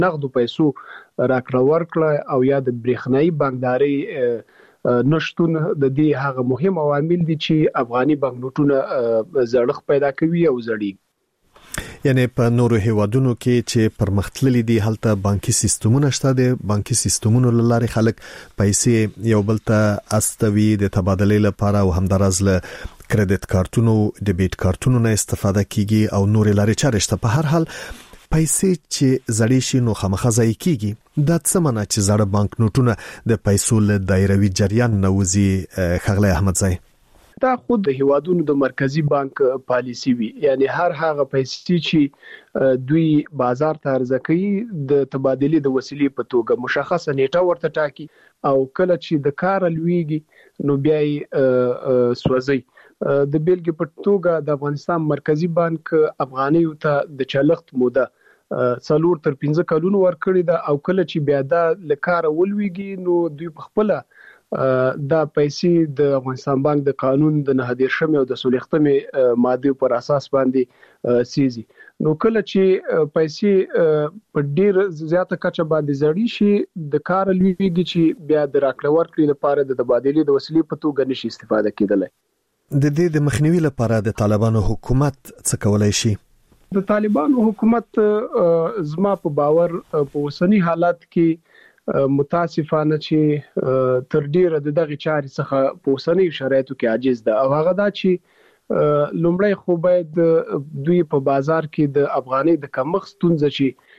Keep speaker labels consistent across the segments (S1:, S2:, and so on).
S1: نغدو پیسو راکړه ورکړه او یا د برېښنايي بانکداري نشټون د دې هغه مهم عوامل دي چې افغاني بانکنوټونه زړښت پیدا کوي او زړی.
S2: یعنی په نورو هیوادونو کې چې پرمختللي دي هلته بانکي سیستمونه شته دي، بانکي سیستمونو لاره خلک پیسې یو بل ته استوي د تبادله لپاره او همدارز له کریډټ کارتونو ډیبیټ کارتونو نه استفاده کیږي او نور لارې چارې شته. په هر حال پیسې چې زړې شي نو خامخا ځای کیږي. دا څه معنی چې زړه بانک نوټونه د پیسو له دایروي جریان نه وځي؟ خغلی احمدزی
S1: دا خود د هیوادونو د مرکزی بانک پالیسی وي، یعنی هر هغه پیسې چې دوی بازار ته عرضه کوي د تبادله د وسیلې په توګه مشخصه نیټه ورته ټاکي او کله چې د کار لویږي نو بیا یې سوځي. د بیلګې په توګه د افغانستان مرکزی بانک افغانیو ته د چلښت موده 4 تر 15 کلونو ورکړی دا او کله چې بیا دا لکاره ولويږي نو دوی په خپل دا پیسې د افغانستان بانک د قانون د 9 او د 16 ماده پر اساس باندې سيزي. نو کله چې پیسې په ډیر زیاته کچه باندې زړی شي د کار لویږي چې بیا د راکړه ورکړې لپاره د تبادله د وسیلې په توګه نشي استفاده کېدلی.
S2: د دې د مخنیوي لپاره د طالبانو حکومت څه کولای شي؟
S1: د طالبانو حکومت زما په باور په اوسنی حالت کې متاسفانه چې تر ډیره دغه چارې څخه په اوسنی شرایطو کې عاجز ده او هغه دا چې لومړی خو باید دوی په بازار کې د افغاني د کمښت ستونزه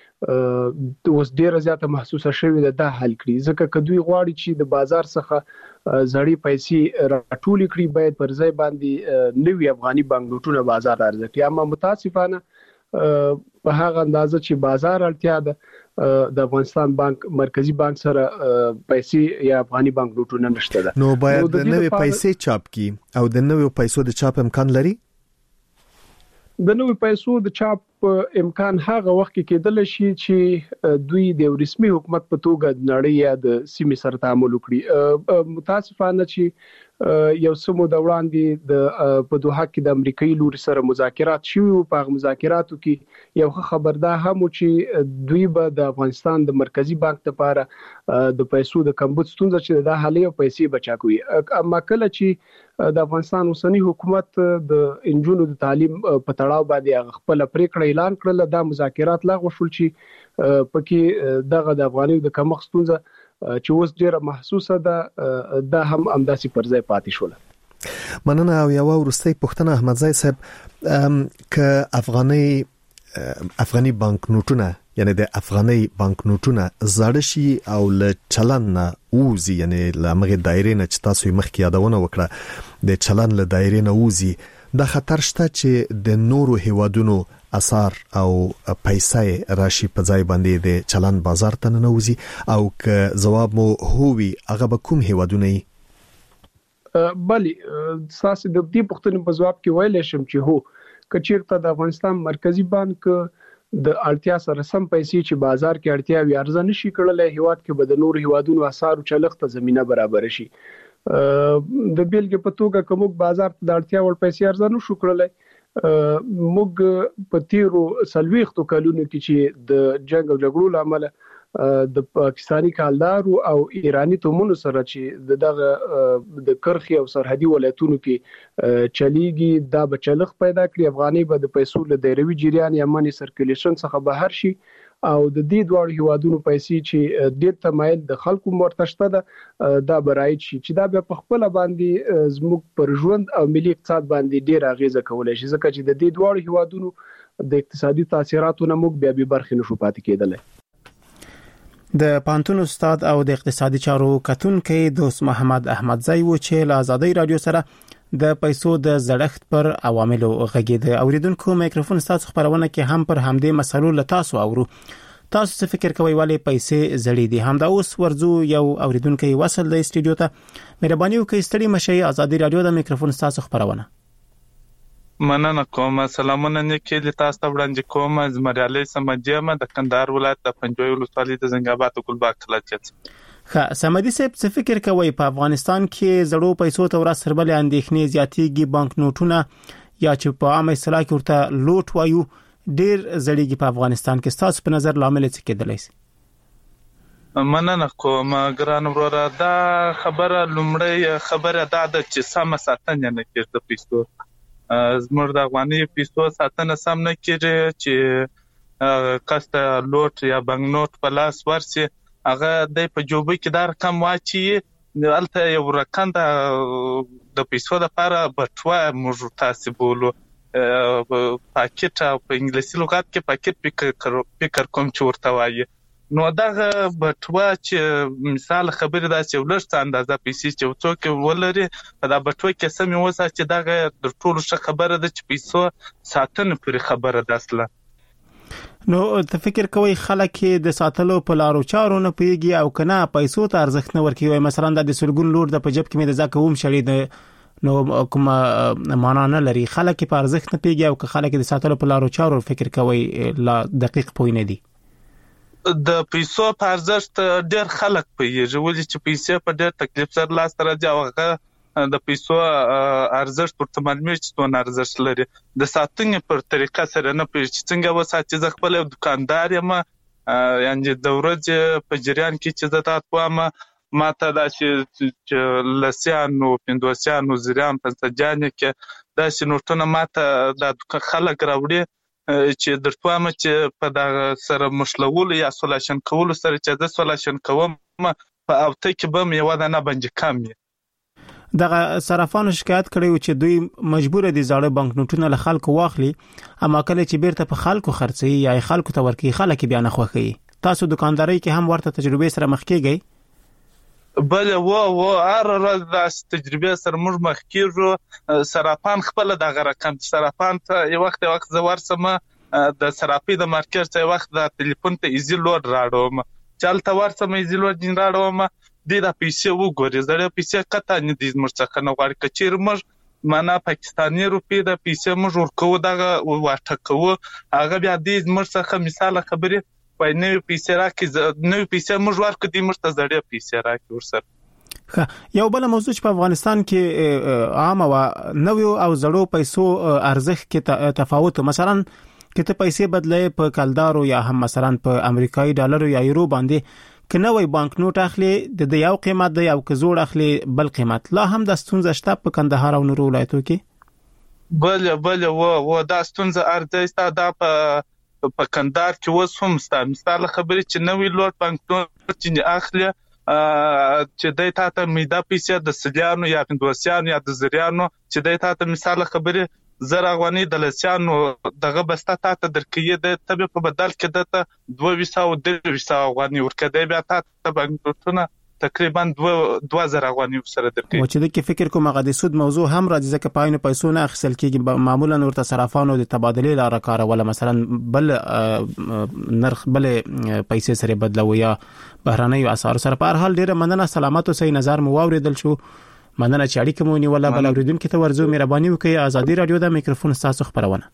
S1: چې اوس ډیره زیاته محسوسه شوې ده حل کړي، ځکه که دوی غواړي چې د بازار څخه زړې پیسې راټول کړي باید پر ځای باندې نوي افغاني بانکنوټونه بازار عرضه کړي. اما متاسفانه په هغه اندازه چې بازار اړتیا ده د افغانستان بانک مرکزی بانک سره پیسې یا افغاني بانکنوټونه نشته ده.
S2: نو باید د نوې پیسې چاپ کی او د نوې پیسو د چاپ امکان لري؟
S1: د نوې پیسو د چاپ امکان هغه وخت کې کېدل شي چې دوی د رسمي حکومت په توګه د نړۍ یا د سیمې سره تعامل وکړي. متاسفانه چې یو سمو د وړاندې د په دوحه کې د امریکایي لوري سره مذاکرات شوي او په مذاکراتو کې یو خبردار هم چې دوی به د افغانستان د مرکزی بانک لپاره د پیسو د کمبود ستونزه چې د حالي پیسې بچا کوي. اما کله چې د افغانستان اوسنی حکومت د انجونو د تعلیم په تړاو باندې خپل پریکړه اعلان کړل دا مذاکرات لغوه شول چې پکې دغه د افغانیو د کمښت ستونزه چې اوس ډیره محسوسه ده دا هم امداسي پر ځای پاتې شول.
S2: مننه. او یو ورستۍ پوښتنه احمدزی صاحب، ک افغاني بانکنوټونه یعنی د افغاني بانکنوټونه زړه شي او له چلن نه اوزي، یعنی لمغه دایره نه چې تاسو مخکې یادونه وکړه د چلن له دایره نه اوزي، دا خطر شته چې د نورو هیوادونو اثر او پیسې راشي په ځای باندې د چلن بازار ته نه وځي؟ او که جواب مو هووي هغه به کوم هیوادونه وي؟
S1: بلی ساسي د دې پوښتنې په جواب کې ویل شم چې هو کچیرته د افغانستان مرکزی بانک د اړتیا سره سم پیسې چې بازار کې اړتیا وي ارزه نشي کړلای، هیواد کې به د نورو هیوادونو اثر چلښت زمينه برابر شي. د بیلګې په توګه کوم بازار ته د اړتیا ور پیسې ارزه نشو کړلای، موږ په تیرو 40 کلونو کې چې د جنگ او جګړو لامل د پاکستانی کالدارو او ایرانی تومونو سره چې دغه د کرخي او سرحدي ولایتونو کې چلیږي دا بچلخ پیدا کړی. افغاني به د پیسو له دایروي جریان یا منی سرکولیشن څخه بهر شي او د دې دوه هیوادونو پیسې چې ډېر تمایل د خلکو مرتشته ده دا برایت شي چې دا په خپل باندې زموږ پر ژوند او ملي اقتصاد باندې ډېر اغیزه کولای شي، ځکه چې د دې دوه هیوادونو د اقتصادي تاثیراتو نه موږ بیا به برخه نشو پاتې کېدل.
S3: د پانتون استاد او د اقتصادي چارو کتونکو دوست محمد احمدزی و چې له آزادۍ رادیو سره د پیسو د زړښت پر عواملو غږیده. اوریدونکو میکروفون تاسو خبرونه کې هم پر همدې مسلو له تاسو اورو. تاسو څه فکر کوئ ولې پیسې زړې دي؟ هم دا اوس ورزو یو اوریدونکو وصل د استودیو ته. مهرباني وکړئ ستړي مشي. آزادۍ رادیو د میکروفون تاسو خبرونه.
S4: مننه کوم. سلامونه نیکې تاسو ته وړاندې کوم. زمریالي سمجیمه د کندهار ولایت د پنجوي ولسوالۍ د زنګاباد ګلباغ کلاچت.
S3: سمدي صاحب څه فکر کوي په افغانستان کې زړو پیسو ته ورس سربلې اندېښنې زیاتېږي، بانک نوټونه یا چې په عامه اصطلاح کې ورته لوټ وایو ډیر زړیږي په افغانستان کې، تاسو په نظر لامل څه کېدلی شي؟
S4: مننه کوم ګران وروره. دا خبره لومړی خبره دا ده چې سم ساتنه نه کېږي د پیسو. زموږ د افغاني پیسو ساتنه سم نه کېږي چې کسته لوټ یا بانک نوٹ په لاس ورسي، هغه د په جوبه کې دا رقم واچي، البته یو رقم د پیسو لپاره بټوه موږ تاسو بولو پاکټ، او په انګلیسي لغت کې پاکټ فکر کوم چې ورته وایي. نو دغه بټوه چې مثال خبره ده چې ولرته اندازه پیسې چې څوک ولري په دا بټوه کې سمې وساتي، دغه د ټولو ښه خبره ده چې پیسو ساتنه پرې خبره ده. اصلا
S3: نو ته فکر کوي خلک د ساتلو په لارو چارو نه پیږي او کنه پیسو ته ارزښت نه ورکوي؟ مثلا د سلګون لور د په جيب کې مې د زکوم شړې ده، نو کوم معنا نه لري. خلک په ارزښت نه پیږي او که خلک د ساتلو په لارو چارو فکر کوي لا دقیق پوی نه دي.
S4: د پیسو په ارزښت ډېر خلک پیږي، ولې چې پیسې په ډېر تکلیف سره لاس ته راځي او هغه د پیسو ارزښت ورته معلومي چې څونه ارزښت لري. د ساتنې پر طریقه سره نه پیږي چې څنګه وساتي. زه خپل دکاندار یم، یعنی د ورځې په جریان کې چې زه تاسو ما ته داسې لسیانو، پندوسیانو، زریان، پنځجانې کې داسې نوټونه ما ته د خلک راوړي چې درته ما چې په دا سره مشلول یا سولاشن کول سره چې د سولاشن کوم په اوته کې به یو نه باندې کم
S3: دغه صرافانو شکایت کړی چې دوی مجبور دي زاړه بانک نوټونه له خلکو واخلي، اما کله چې بیرته په خلکو خرڅي یا خلکو ته ورکي خلک بیا نه خوخي. تاسو دکانداري کې هم ورته تجربه سره مخ کیږئ؟
S4: بله و هر ورځ د تجربه سره موږ مخ کیږو. صرافان خپل دغه رقم صرافان ته یو وخت زه ورسم د صرافي د مارکیټ ته وخت د ټلیفون ته ایزی لوډ راړوم، چالت ورسم ایزی لوډ جن راړوم، د پیسې وګوري زړه پیسې کته نه دي مرڅخه نه غواړي کچیر موږ معنا پاکستاني روپی د پیسې موږ ورکو دغه واټکو، هغه بیا د مرڅخه مثال خبره په نوې پیسې راکې، نوې پیسې موږ ورکو دي مرته زړه پیسې راکې ورسره.
S3: یو بل موضوع چې په افغانستان کې عام او نوې او زړو پیسو ارزښت کې تفاوت، مثلا که ته پیسې بدلې په کلدارو یا هم مثلا په امریکایي ډالرو یا یورو باندې، که نوې بانک نوټ اخلي د یو قیمت دی او که زوړ اخلي بل قیمت، لا هم د ستونزه شته په کندهار او نورو ولایتو کې؟
S4: بله و دا ستونزه ارزښت دا په کندهار کې اوس هم ستا مثال خبرې چې نوې لوټ بانک نوټ چې اخلي چې دای ته میدا پیسې د سلیانو یا پندوسیانو یا د زریانو چې دای ته مثال خبرې زر افغاني د لسیانو دغه بسته ته درکې د تبه په بدل کې د 200 افغاني ورکړي بیا ته بانک نوټونه تقریبا 2000 افغاني سره درکې.
S3: و چې د کې فکر کوم هغه د سود موضوع هم راځي ځکه پاینو پیسو نه اخیستل کېږي، معمولا ورته صرافانو د تبادلې لاره کارول، مثلا بل نرخ بل پیسې سره بدلوي یا بهراني اسعار سره. په هر حال ډیره مننه، سلامت اوسئ. نظر مو واوریدل شو، مننه چې اړیکه مو نیوله. بل اوریدونکو ته ورزو مهرباني وکړئ. ازادي رادیو د میکروفون تاسو خبرونه.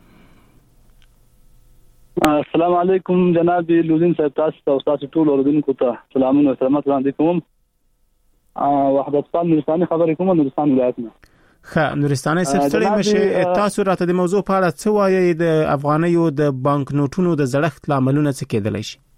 S5: السلام علیکم جناب لوزین صاحب، تاسو ټول اوریدونکو ته سلامونه او سلامات وړاندې کوم. وحدت خان نورستاني خبرې کوم، نورستان ولایت نه.
S3: نورستاني ستړي مشه، تاسو راته د موضوع په اړه څه وایي؟ د افغانیو د بانک نوټونو د زړښت لاملونه څه کېدلی شي؟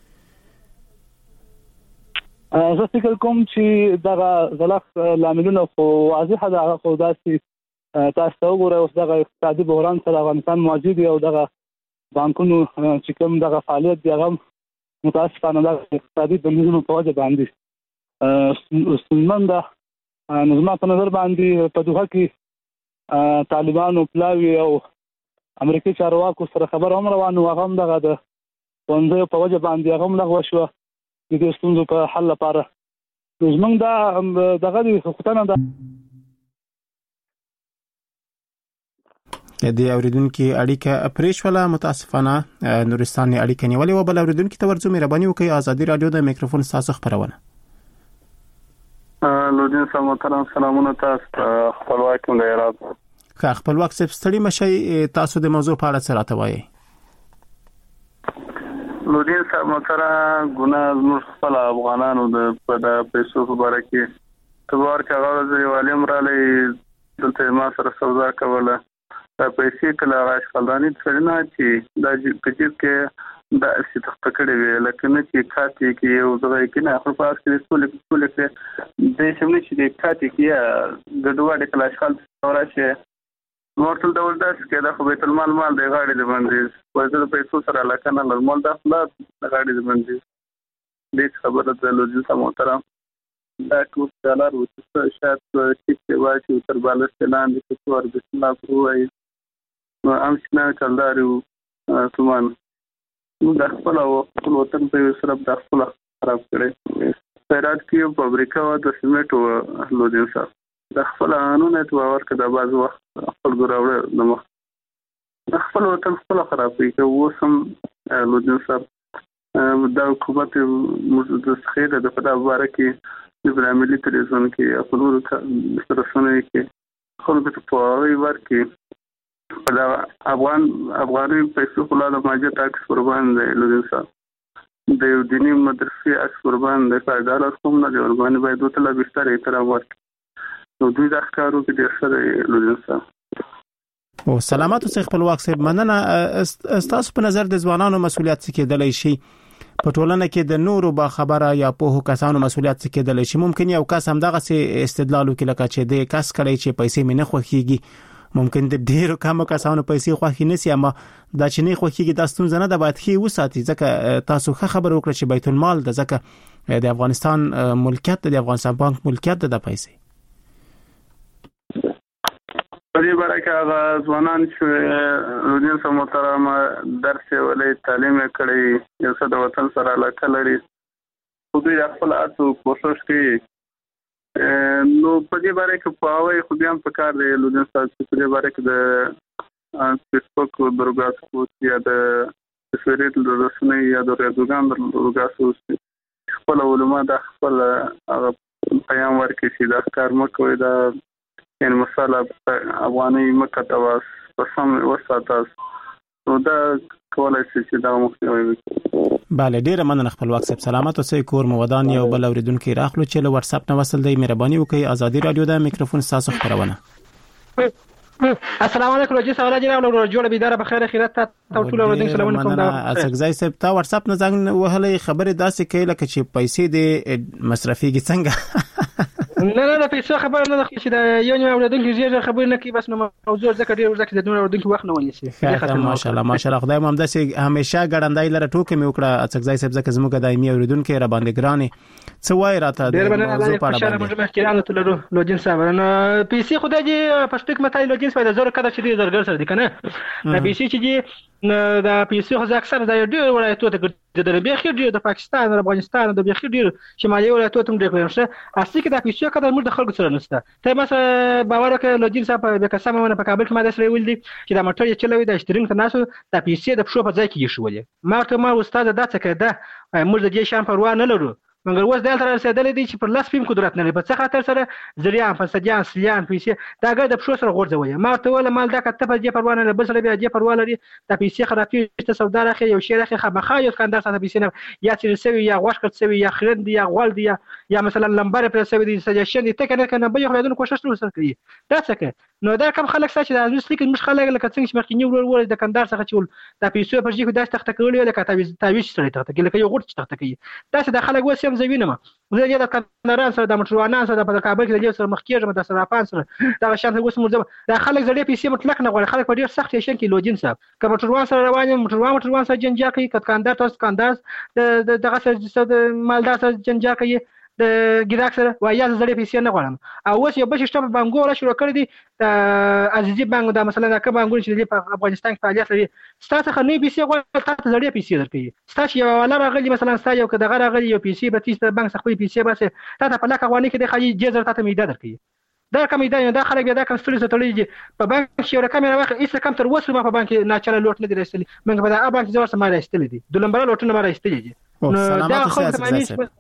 S5: زه فکر کوم چې دغه زړښت لاملونه خو واضحه ده، خو داسې تاسو وګورئ اوس دغه اقتصادي بحران سره افغانستان مواجه دی او دغه بانکونو چې کوم دغه فعالیت دی هغه متاسفانه د اقتصادي بندیزونو په وجه باندې ستونزمن ده. نو زما په نظر باندې په دوحه کې طالبانو پلاوي او امریکایي چارواکو سره خبر هم روانه، هغه هم دغه د ښوونځیو په وجه باندې هغه هم لغوه شوه د دې ستونزو په حل لپاره. نو زموږ دا دغه د حکومتانه ده
S3: د اوریدونکو اړیکه پریښوله، متاسفانه نورستاني اړیکه نیولې و. بل اوریدونکو ته ورزو مهرباني وکړئ. ازادي رادیو د میکروفون تاسو خبرونه.
S6: لودین صاحب محترم، سلامونه تاسو خپلواک مو لراد.
S3: خپلواک صاحب ستړي مشي، تاسو د موضوع په اړه څه راته وایي؟
S6: لودین صاحب محترم، ګناه زموږ خپل افغانانو د پیسو په اړه کې تبار کې هغه ځای والیم را لې دلته ما سره سودا کوله پیسې کله اشغالداني څرنه چې د کچیر کې د استخته کړي وی لکه نه چې کاتي کې یو ځای کې نه خپل پاس کې ټول د شمنې چې د کاتي کې د دوه د کله اشغال راشه ورته ډول داس کې د خو بیت المال مال د غاړي د باندې په د پیسو سره علاقه نه نورمال د خپل د غاړي د باندې د خبره د لوجي محترم دا ټول ډالر او شات چې واچي تر بالښت لاندې په تور د الله پروي امشنا کلدارو تومان نو د خپل وطن په سره د خپل خراب کړي سرات کې فابریکا او د سیمنټو لودین سره د خپل قانون ته ورکړه د باز وخت خپل ګراوړ د مخ د خپل وطن خپل خراب کړي او سم لودین سره د حکومت د خیره د په اړه کې د براملي تلویزیون کې خپل رسنۍ کې خلکو ته په ورکړي دا افغاني پیسو خلا د ماجه ټاکس قربان دی لودین صاحب د دینی مدرسې اکس قربان دی فائدار کوم نه دی قرباني باید ته لا بستر احترام ورکړي نو دوی د ښکارو کې ډېر سره لودین صاحب
S3: او سلامات اوسئ خپل واکسب مننه استاسو په نظر د ځوانانو مسولیت څه کېدلی شي په ټولنه کې د نورو با خبره یا په کسانو مسولیت څه کېدلی شي ممکن یو کس هم دغه سي استدلال وکړي لکه چې د کس کړي چې پیسې مینه خوخيږي ممکن د ډیرو کم کسانو پیسې خوخي نسی اما دا چې نه خوخيږي د ستونزه نه د باید خي وساتي ځکه تاسو خبر وکړه چې بیت المال د ځکه د افغانستان ملکیت د افغانستان بانک ملکیت د پیسې
S6: په دې باره کې هغه ځوانان چې لودین سم محترم درس ولې تعلیم کړي یو څه د وطن سره علاقه لري خو دوی خپل اصل کوشش کوي نو په دې باره کې په هغه خو بیا په کار دی لودین صاحب په دې باره کې د فیسبوک درګاسو یا د سفرت رسنۍ یا د رادیوګان درګاسو خپل علماء د خپل پیغام ورکړي چې دا کار مکوې دا ان مساله افغاني مکتواس پسم وساتاس نو دا کولای شي چې دا مخنیوي وکړي
S3: bale ډیره مننه خپل واکسب سلامات اوسئ کور مو ودان یو بل اوریدونکو راخلو چې له واتس اپ نه وصل دی مهرباني وکړئ ازادي رادیو د میکروفون تاسو خبرونه
S7: السلام علیکم روجي سوال جناب نو جوړ بيدار بخیر خیرات ته ټول اوریدونکو سلامونه کوم دا
S3: اسګزای صاحب تا واتس اپ نه ځنګ وهلې خبره داسې کوي لکه چې پیسې د مصرفيږي څنګه
S7: نه پیسې خبر نه چې دا یو نه اوریدونکو زیاته خبر نه کوي بس نو موضوع ځکه ډیر ځکه د نور اوریدونکو وخت نه ونیسي ماشاءالله خدای مو همداسې همیشه ګړندای لره ټوکې مې وکړه اسګزای صاحب ځکه زموږ دایمي اوریدونکو را باندې ګرانه څه وای راته ډیر باندې موږ مخکرانو ته لرو لوجین صاحب نه پیسې خدای دې پښتو متای لوجین صاحب د زور کده چې زرګر سره دي کنه د پیسې چې دا پیسې خو اکثر د ډیر ولایتونو ته د بخیر ډیر د پاکستان د افغانستان د بخیر ډیر شمالي ولایتونو ته ډیر کوي اصلي کې د پیسې کده موږ د خلکو سره نشته ته مثلا باور وکړه لوجین صاحب به قسم ونه په کابل کې ماده سره ویل دي چې د موټر یې چلوي د اشترینګ ته ناسو د پیسې د پښو په ځای کې شولې ما استاد دا څه کړه موږ د دې شان پروا نه لرو مګر اوس دلته رسیدلې دي چې پر لاس پیم قدرت نه لري په څه خاطر سره زریان فسادیان سلیان پیسې دا ګر د پښو سره غورځوي ما ته ول مال دا کته په دې پروا نه بل سره بیا دې پروا لري د پیسې خرابې ته سودا راخي یو شی راخي خامخا یو کاندار سره پیسې نه یا چې سوي یا غوښ کړ سوي یا خرند یا غول دی یا مثلا لمبر پر سوي دي سجشن دي ته کنه به یو خلادون کوشش وسره کوي دا څه نو دا کوم خلک چې د ازوس لیک مش خلک لکه څنګه چې مخکې ور د کاندار څخه چول د پیسې پر ځای دا تخته کولې لکه تعویز سره تخته کې لکه یو غوټ تخته کوي دا چې د خلک وسیم زوینه زه د کانداران سره د موټروانان سره د کابل کې د سره مخ کېږم د صرافان سره دا شان اوس موږ د خلک زړې پیسې مطلق نه غواړي خلک په ډیر سخت شین کې لوجین صاحب کوم موټروان سره روان موټروان سره جنجا کوي کاندار تاسو کاندار دغه سره مالدار سره جنجا کوي د ګراک سره وایي زړې پیسې نه غواړم او اوس یو بل شته بانګو ولا شروع کړی دي عزیزي بانګ دا مثلا د کوم بانګو چې په افغانستان کې فعالیت لري ستاسو خنۍ پیسې غواړي تاسو زړې پیسې درکې ستاسو یو ولا راغلی مثلا ستاسو یو کده راغلی یو پیسې به تاسو بانک څخه پیسې باسه تاسو په لکه غوانی کې د خالي جزر تاسو میده درکې دا کوم ایده دا خلک دا کوم ستړي ستړي په بانک یو رقم راوخه ایسه کم تر وسه په بانک ناچاله لوټ نه درستلی موږ په دا بانک زور سره راستلی دي د لمبر لوټونه ما راستلی دي نو دا خلک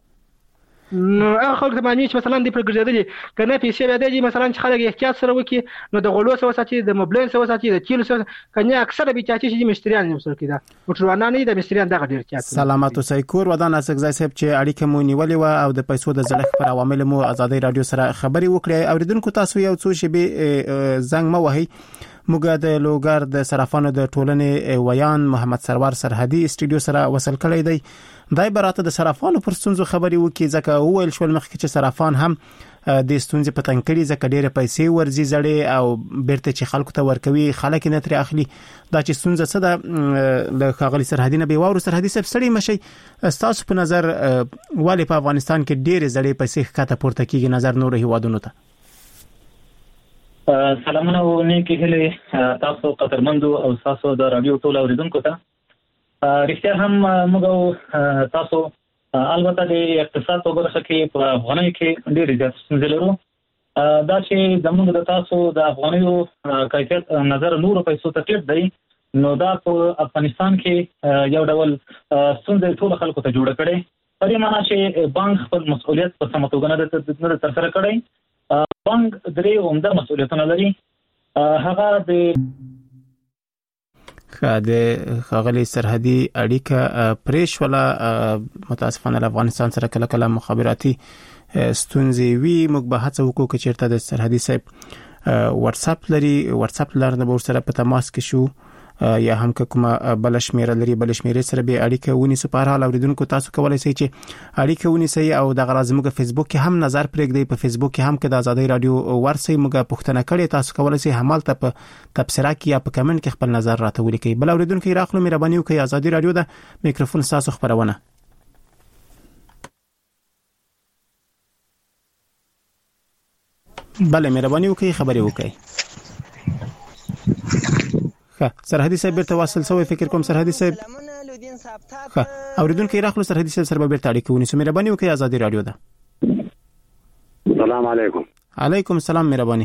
S7: نو هغه خلک ته معنی چې مثلا د پرګرځېدلې کنه پیسې به دی مثلا چې خلک احتیاط سره وکي نو د غلو سره ساتي د موبایل سره ساتي د تیل سره کنه اکثره به چاچی چې مشتریان هم سره کیدا موټروانان نه د مشتریان دغه ډیر چات
S3: سلامات اوسئ کور ودان اسګزای صاحب چې اړیکه مو نیولې و او د پیسو د زړښت پر عوامل مو ازادي رادیو سره خبري وکړي اوریدونکو تاسو یو څو شی به زنګ مو وهي موږ د لوګر د صرافانو د ټولنې ویان محمد سرور سرحدي استودیو سره وصل کړی دی. دای براته د صرافانو پر ستونزو خبري وکي ځکه وویل شو مخکې چې صرافان هم د ستونزې په تنګ کړي ځکه ډېر پیسې ورزي زړې او بیرته چې خلکو ته ورکوي خلک نه تر اخلي. دا چې ستونزه څه ده له خاغلی سرحدي نه به واورو سرحدي سړي مشي تاسو په نظر والی په افغانستان کې ډېر زړې پیسې ښکته پورته کیږي نظر نور هیوادونو ته.
S5: سلامونه او نیکی هیله تاسو قدرمندو او تاسو د رادیو ټول اوریدونکو ته. رښتیا هم موږ تاسو البته د اقتصاد په برخه کې په افغانۍ کې ډېر زیات ستونزې لرو. دا چې زموږ د تاسو د افغانیو کیفیت نظر نور پیسو ته ټیټ دی نو دا په افغانستان کې یو ډول ستونزې ټول خلکو ته جوړ کړي. په دې معنی چې بانک خپل مسؤلیت په سمه توګه نه ترسره کړي. بانک درې عمده مسؤلیتونه لري. هغه
S3: د خاغلی سرحدي اړیکه پریش ولا متاسفانه افغانستان سره کله کله مخابراتي ستونزې وی موږ به هڅه وکړو چې چیرته د سرحدي صاحب واتس اپ لري واتس اپ لرنه به سره په تماس کې شو یا هم کومه بلشمیره لري بلشمیره سره به اړیکه ونیسو. په هر حال اوریدونکو تاسو کولای شئ چې اړیکه ونیسئ او د غرازمو په فیسبوک کې هم نظر پرېږدئ. په فیسبوک کې هم کې د آزادۍ رادیو ورسئ موږ پوښتنه کړې تاسو کولای شئ همالته په تبصره کې یا په کمنټ کې خپل نظر راته ولیکئ. بل اوریدونکو راخلو مهرباني وکړئ آزادۍ رادیو د میکروفون تاسو خبرونه. بله مهرباني وکړئ خبري وکړئ. سرحدي صاحب بیرته واصل سوی فکر کوم سرحدي صاحب اوریدونکو راخلو سرحدي صاحب سره بیرته اړیکه ونیسو. مهرباني وکړئ آزادۍ رادیو ده.
S8: السلام علیکم.
S3: علیکم السلام. مهرباني.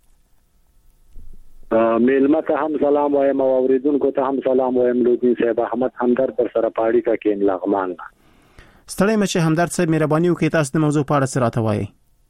S8: میلمه ته هم سلام وایم او اوریدونکو ته هم سلام وایم. لودین صاحب احمد همدرد پر سره پاړی کا کې لغمان.
S3: ستړی مشه همدرد صاحب مهرباني وکړئ تاسو د موضوع په اړه څه راته وایي.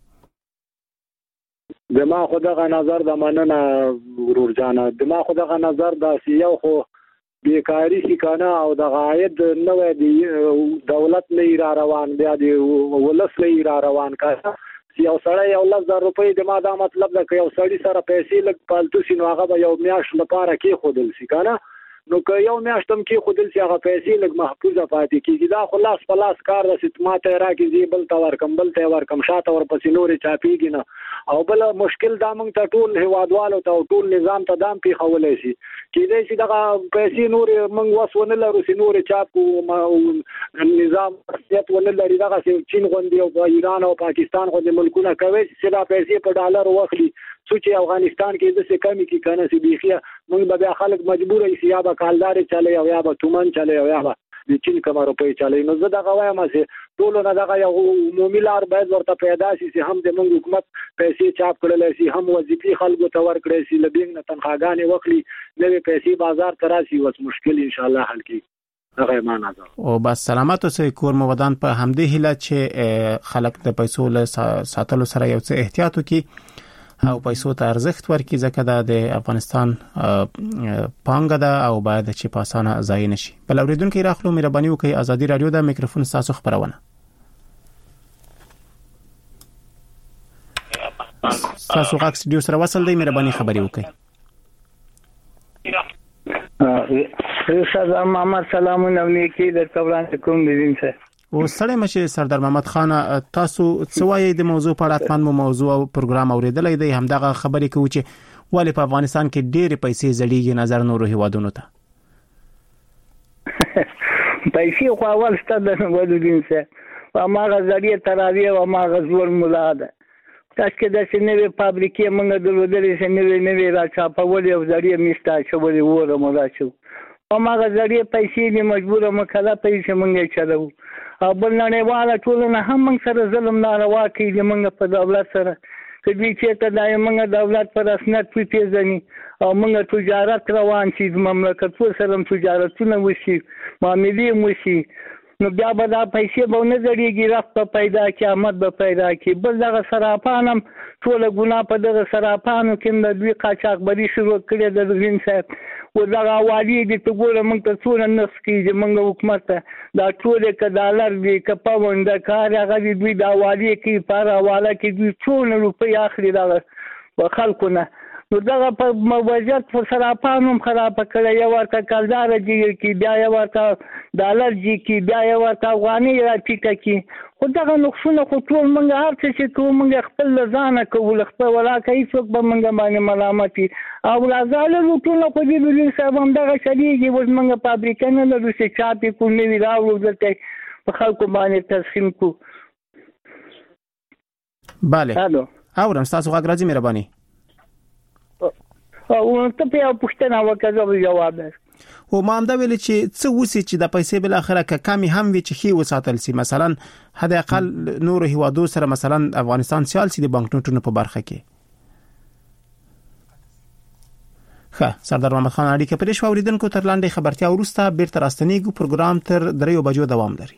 S8: دما خدغه نظر د مننه ورور جان دما خدغه نظر د سیاو خو بیکاری شي کنه او د عاید نو دی دولت نه را روان بیا دی ولس نه را روان کړه. یو سړی یو 1000 روپۍ د ما دا مطلب ده چې یو سړی سره پیسې لګ پالتو شي نو هغه به یو میاش لپاره کې خودل شي کنه نو که یو میاشتم کې خودل شي هغه پیسې لګ محفوظه پاتې کیږي. دا خلاص پلاس کار د ستماته راکې بل تور کم شاته ور پسې نورې چاپیږي نه. او بل مشکل دا موږ ته ټول هوادوالو ته ټول نظام ته دام پی خولای شي کېدای شي دغه پیسې نور موږ وسونه لرو سي نور چاپ کو نظام حیثیت ولل لري دغه چین غوندي او ایران او پاکستان غوندي ملکونه کوي چې دا پیسې په ډالر واخلي چې افغانستان کې د څه کمی کې کنه سي بيخي موږ به خلک مجبور شي یا به کالدار چلے او یا به تومن چلے او یا به د چین کوم روپۍ چلے. نو زه دغه وایم چې ټول نه دغه یو عمومي لار باید ورته پیدا شي چې هم د موږ حکومت پیسې چاپ کړل شي هم وظیفي خلکو ته ورکړي شي لبینګ نه تنخواګانې وکړي نوې پیسې بازار ته راشي وس مشکل ان شاء الله حل کی. هغه معنا ده
S3: او بس سلامت اوسئ کور مو ودان په همدې هیله چې خلک د پیسو له ساتلو سره یو څه احتیاط وکړي او پیسو ته ارزښت ورکړي ځکه د افغانستان پانګه ده او باید چې په اسانه ضایع نشي. بل اوریدونکو راخلو مهرباني وکړئ آزادۍ رادیو د میکروفون تاسو خبرونه. تاسو غاښ سټډیو سره وصل دی مهرباني خبري وکړئ.
S9: سردار محمد سلامونه نیکی د کوران کوم دین سره
S3: او سړی مشه سردار محمد خان تاسو څوایي د موضوع په اړه اتمن موضوع او پروګرام اوریدلې دی همدغه خبرې کوي چې ولې په افغانستان کې ډېر پیسې زړیږي نظر نور هیوادونو ته.
S9: پیسې خو اول ستاسو ولودین سره او ما غزړی تراوی او ما غزور مولا ده تاسو کې د سینې فابریکې موږ درلودلې سینې را چاپولې او زړی میستا چولې وره مولا شو او ما غزړی پیسې نه مجبور مکلا پیسې موږ چلو او بل نړیواله ټولنه هم موږ سره ظلم ناروا کوي موږ په دولت سره کدی چې ته د موږ دولت پر اسناد پیژني او موږ تجارت روان شي مملکت سره تجارتونه وشي معاملې وشي نو بیا به دا پیسې به نه زړیږي رفت پیدا قیامت به پیدا کی. بل دغه سراپانم ټول ګناه په دغه سراپانو کې د دوی قاچاقبري شروع کړې د دین صاحب و دغه والی دي ته ګوره موږ ته څونه نفس کېږي موږ حکومت دا ټول کډالر دي کپاوند کار هغه دوی دا والی کې پر حواله کې دوی څونه روپۍ اخلي دا خلکو نه نو دغه په وضعیت پر سره پامم خراب کړی، یو ورته کلدار دی کی بیا یو ورته ډالر دی کی بیا یو ورته افغاني را ټیټه کی. خو دغه نقصونه خو ټول موږ هر څه چې کوو موږ خپل ځانه کوو، خپل ولاکه هیڅوک به موږ باندې ملامت وي. او راځاله ټول خو دې بلې صاحب هم دغه شریږي، اوس موږ فابریکه نه لرو چې چاپې کو نوي راوړو دلته په خلکو باندې تسخیم کو.
S3: بله اورم ستاسو غږ راځي، مهرباني.
S9: او ته په پښتنه وکړه جواب ده.
S3: او ما هم دا ویل چې څه وسی چې د پیسې بل اخره کمی هم وي چې خي وساتل سي، مثلا حد اقل نور هیوادو سره مثلا افغانستان سیاسي د بانک نوټونو په برخه کې. سردار محمد خان اړیکه پرې شو. اوریدونکو تر لاندې خبرتیا ورسته بیرته راستنیږو. پروګرام تر 3 بجو دوام لري.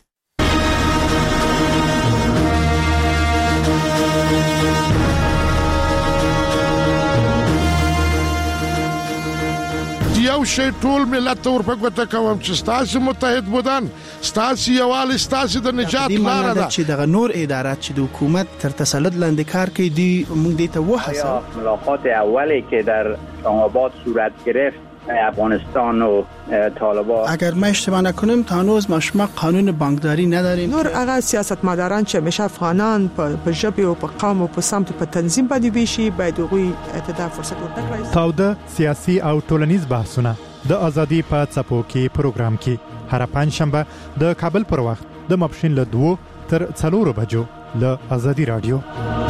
S10: یو شی ټول ملت ورپګوته کوم چې ستاسو متحد بودن، ستاسو یوال، ستاسو د نجات لار ده.
S11: چې دغه نور ادارات چې د حکومت تر تسلط لاندې کار کوي دی موږ دې ته وحسه.
S12: ملاقات اولی که در اسلام‌آباد صورت گرفت افغانستان و طالبان،
S11: اگر ما اشتباه نکنیم تا هنوز ما قانون بانکداری نداریم.
S13: نور هغه سیاستمداران چې همیشه افغانان په ژبه او په قوم او په سمت په تنظیم باندې ویشي باید غوي اعتدال فرصت ورکړي.
S14: تاوده سیاسي او ټولنیز بحثونه د ازادي په څپو کې پروګرام کې هر پنځشنبه د کابل پر وخت د ماپښین له 2 تر 4 بجو له ازادي رادیو.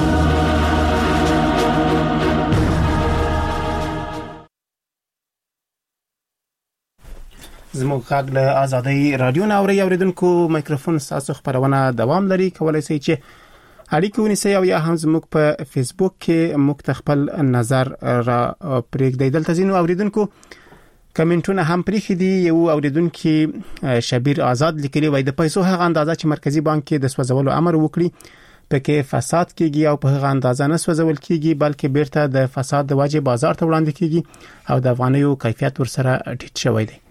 S3: زموږ غږ له ازادي رادیو نه اوریدونکو. مایکروفون تاسو خبرونه دوام لري، کولای شئ چې اړیکه ونیسئ او یا هم زموږ په فیسبوک کې موږ خپل نظر را پرېږدئ. دلته ځینو اوریدونکو کمنټونه هم پریخي دي. یو اوریدونکو شبیر آزاد لیکلی وای د پیسو هغه اندازه چې مرکزی بانک کې د سوځولو امر وکړي پکې فساد کیږي او په هغه اندازه نه سوځول کیږي بلکې بیرته د فساد د وجې بازار ته وړاندې کیږي او د افغانیو کیفیت ورسره ټیټ شوی دی.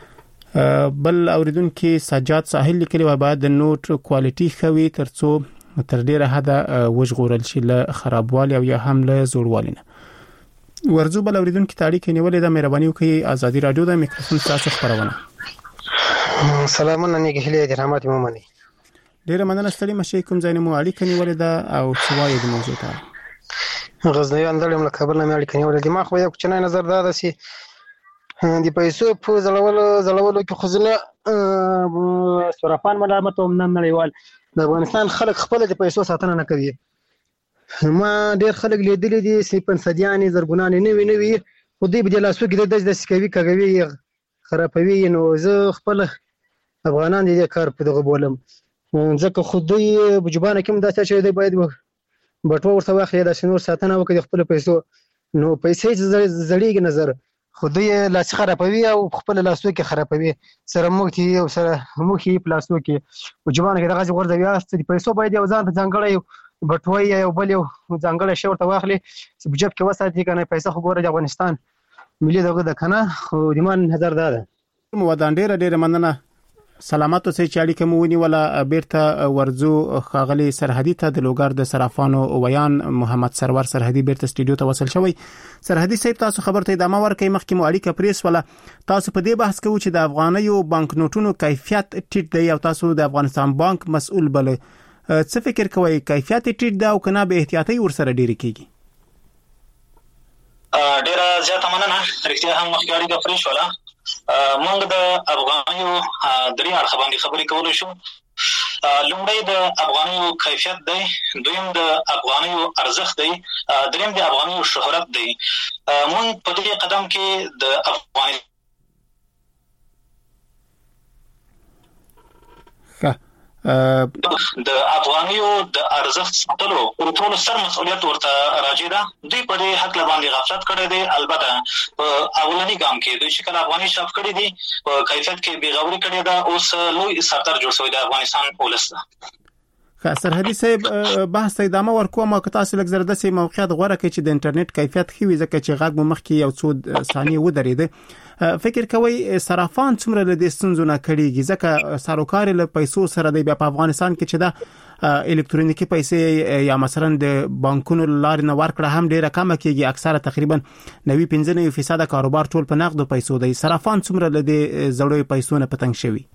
S3: بل اوریدونکو سجاد ساحل لیکلی وای باید د نوټ کوالټي خوي ترڅو تر ډیره حد وژغورل شي له خرابوالي او یا هم له زوړوالي نه. ورزو بل اوریدونکو تاریخ نیولې د مهرباني وکي ازادي رادیو د میکروفون تاسو خبرونه.
S15: سلامونه نیګهلې د رحمت مومني.
S3: ډیره مننه ستړي مشه کوم ځای نه مو اړیکه نیولې ده او سوای د موضوع ته
S15: غزنوي اندلم له کابل نه اړیکه نیولې دي. ما خو یو چنای نظر دا ده سي د پیسو په زلولو کې خزنه سورافان ملامت او نن نړیوال د افغانستان خلک خپل د پیسو ساتنه نه کوي. ما ډیر خلک لیدلي دي چې پنځديان زرګونان نه وي خو دې بده لاسو کې د سکوي کوي خرابوي. نو زه خپل افغانان دې کار په دغه بولم ځکه خودي بجبانه کوم دا چې دی باید بټو ورته واخلي د شنور ساتنه وکړي خپل پیسو. نو پیسې زړیږي نظر خودي لاس خرابوي او خپل لاسو کې خرابوي سره موږ او سره موږ پلاسو کې بجبانه کې دغه ورځي است پیسو باید یو ځان په ځانګړی بټوي یو بل یو ځانګړی شی ورته واخلي چې بجب کې وساتي کنه پیسې خو ګوره د افغانستان ملي دغه د کنه خو د مان هزار ده.
S3: مو ودان ډیره مننه. سلامات اوسئ چې اړیکه مو ونیوله. بیرته ورزو خاغلی سرحدي ته د لوګر د صرافانو ویان محمد سرور سرحدي بیرته سټډیو ته وصل شوی. سرحدي صاحب تاسو خبر ته ادامه ورکړئ. مخکې مو اړیکه پریس ولا تاسو په دې بحث کوو چې د افغانیو بانک نوټونو کیفیت ټیټ دی او تاسو د افغانستان بانک مسؤل بل څه فکر کوئ کیفیت ټیټ دی او کنه به احتیاطي ورسره ډیر کیږي؟
S16: ډیره زیاته مننه. رښتیا هم مخکې اړیکه پریس ولا موږ د افغانیو درې اړخ باندې خبرې کولای شو. لومړی د افغانیو کیفیت دی، دویم د افغانیو ارزښت دی، دریم د افغانیو شهرت دی. موږ په دې قدم کې د افغانستان د افغانیو د ارزښت ساتلو او ټول سر مسؤلیت ورته راځي ده. دوی په دې حق باندې غفلت کړی دی. البته په اولنی ګام کې دوی شکل افغاني شاف کړی دي، په کیفیت کې بیغوري کړی ده. اوس لوی سردار جوړ شوی د افغانستان پولیس ده.
S3: سرحدي صاحب بحث ادامه ورکوم او تاسو لږ زرده سي موقعیت غوړه کې چې د انټرنیټ کیفیت خو ځکه چې غږ مخ کې یو څو ثانیه ودرېده فکر کوي صرافان څومره له دې ستونزو نه کړيږي ځکه سروکار له پیسو سره د په افغانستان کې چې دا الکترونیکی پیسې یا مثلا د بانکونو لارې نه ورکړه هم ډیره کم کېږي اکثره تقریبا 95% کاروبار ټول په نقد پیسو دی صرافان څومره له دې زړوي پیسو نه پتنګ شوی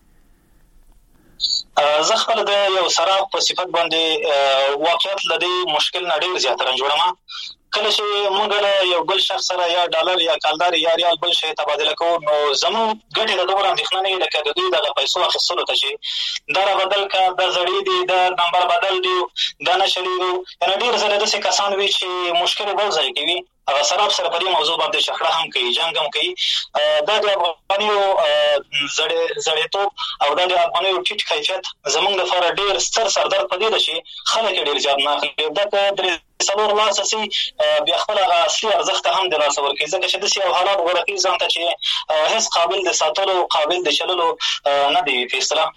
S16: زه خپل د یو صراف په صفت باندې واقعیت لدی مشکل نه ډیر زیات رنجوړم کله چې موږ یو بل شخص سره یا ډالر یا کلدار یا ریال بل شي تبادله کوو نو زمو ګټه د دومره اندېښنه نه لکه د دوی د پیسو اخیستلو ته شي دا بدل کا د زړی دی د نمبر بدل دی دا نشلی دی یعنی ډیر زره د کسان وی چې مشکل به ځای کوي هغه صراف سره په دې موضوع باندې شخړه هم کوي جنگ هم کوي دا د افغانیو زړېتوب او د افغانیو ټیټ کیفیت زمونږ لپاره ډیر ستر سردار پدې ده چې خلک ډیر زیات نه اخلي دا د څلور لاسسي بیا خپل اصلي ارزښت هم د راسور کوي ځکه چې د سیاو حالات ورکی ځان ته چې هیڅ قابل د ساتلو قابل د چللو نه دی په اصطلاح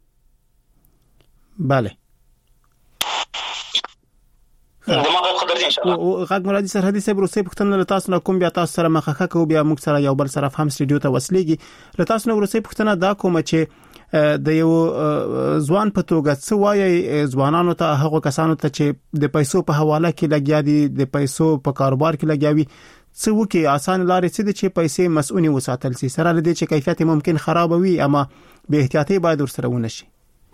S3: bale
S16: دماغ خبر دي ان شاء الله
S3: غږ مرادي سرحدي صاحب روسي پښتنه له تاسو نه کوم بیا تاسو سره مخه کوو بیا موږ سره یو بل سره هم سټډیو ته وسلېږي له تاسو نو روسي پښتنه دا کوم چې د یو ځوان په توګه څه وایي ځوانانو ته هغه کسانو ته چې د پیسو په حواله کې لګیا دي د پیسو په کاروبار کې لګیاوي څه وکي آسان لارې څه دي چې پیسې مسؤونی وساتل سي سره لدی چې کیفیت ممکن خراب وي اما به احتیاطي باید ورسره ونشي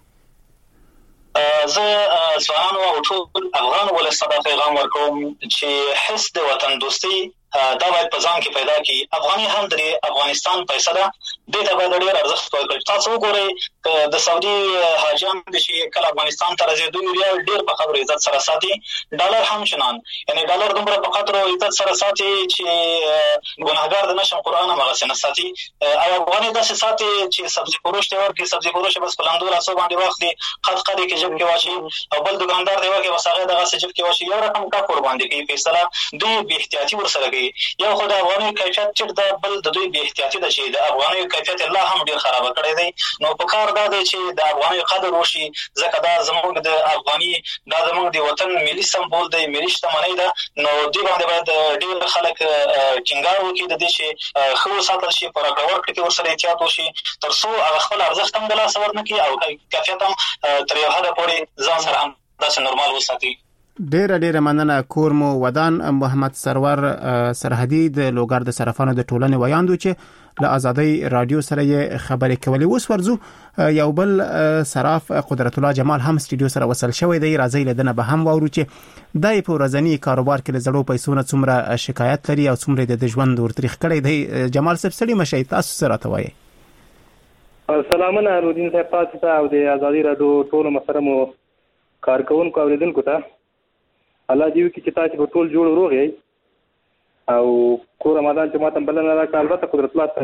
S16: زه ځوانانو او ټول افغان ولس ته پیغام ورکوم چې حس د وطن دوستي دا باید په ځان کې پیدا کړي افغاني هم د افغانستان پیسې ده د دې باید ډېر ارزښت ورکړي تاسو وګورئ د سعودي حاجیان د شي کله افغانستان ته راځي دوی ریال ډېر په خبرو عزت سره ساتي ډالر هم چنان یعنی ډالر دومره په قدر او عزت سره ساتي چې ګناهګار د نشم قران هغه سره ساتي او افغاني داسې ساتي چې سبزي فروش ته ورکړي سبزي فروش بس پلاندور اسو باندې واخلي قد کې جب کې واشي او بل دکاندار دی ورکه وساغه دغه سجب کې واشي یو رقم کا قربان دي کوي په اصطلاح دوی به احتیاطي ورسره کوي یو خدای افغاني کیفیت چې د بل د دوی به احتیاطي د شي د افغاني کیفیت الله هم ډیر خراب کړی دی نو په کار دا دی چې د افغاني قدر وشي ځکه دا زموږ د افغاني دا زموږ د وطن ملي سمبول دی ملي شتمنۍ ده نو دې باندې باید ډیر خلک ټینګار وکړي د دې چې خو ساتل شي پر راکور کې ورسره احتیاط وشي تر څو هغه خپل ارزښت هم د لاس ور نه کړي او کیفیت هم تر یو حد پورې ځان سره هم داسې نورمال وساتي
S3: ډېر مننه کورمو ودان محمد سرور سرحدي د لوګر د صرافانو د ټولنې ویاندو چې له ازادي رادیو سره خبرې کولې اوس ورزو یو بل صراف قدرت الله جمال هم سټډیو سره وصل شوی دی راځي لدنه به هم وورو چې دای په ورځنی کاروبار کې له زړو پیسو نه څومره شکایت لري او څومره د ژوند ورتریخ کړی دی جمال صاحب سړي مشي تاسو سره توایي
S17: سلامونه رودین صاحب تاسو ته او د ازادي رادیو ټول محترمو کارکونکو اوریدونکو ته الله دې وکړي چې تاسو په ټول جوړ روغ یې او کور رمضان چې ماته بلنه راکړه البته قدرت الله ته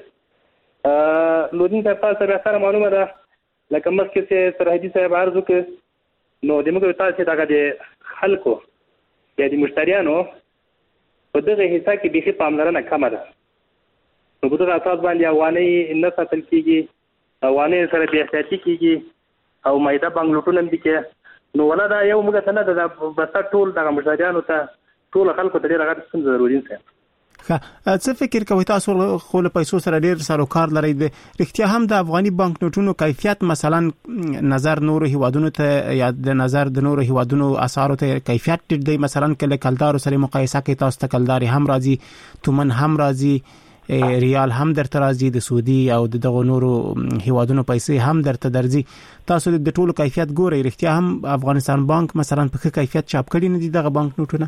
S17: نږدې لودین صاحب تاسو به سره معلومه ده لکه مخکې چې سرحدي صاحب عرض وکړ نو د موږ تاسو دغه د خلکو یا د مشتریانو په دغه حصہ کې به پاملرنه کمه ده نو په دغه اساس باندې افغاني نه ساتل کیږي افغاني سره بیا احتیاطي کیږي او مایده بنگلوټونه هم دي کې نو ولا دا یو موږ ته نه ده بس ټول دغه مشتریانو ته ټول خلکو ته ډیر غټ څه ضروري ده
S3: څه فکر کوي تاسو خو له پیسو سره ډیر سروکار لري د رښتیا هم د افغاني بانک نوټونو کیفیت مثلا نظر نور هیوادونو ته یا د نظر د نور هیوادونو اسعارو ته کیفیت ډیر دی مثلا کله کلدار سره مقایسه کوي تاسو ته کلدار هم راځي تومن هم راځي ریال هم درته راځي د سعودي او دغه نورو هیوادونو پیسې هم درته درځي تاسو د ټولو کیفیت ګورئ رښتیا هم افغانستان بانک مثلا په کیفیت چاپ کړي نه دي دغه بانک نوټونه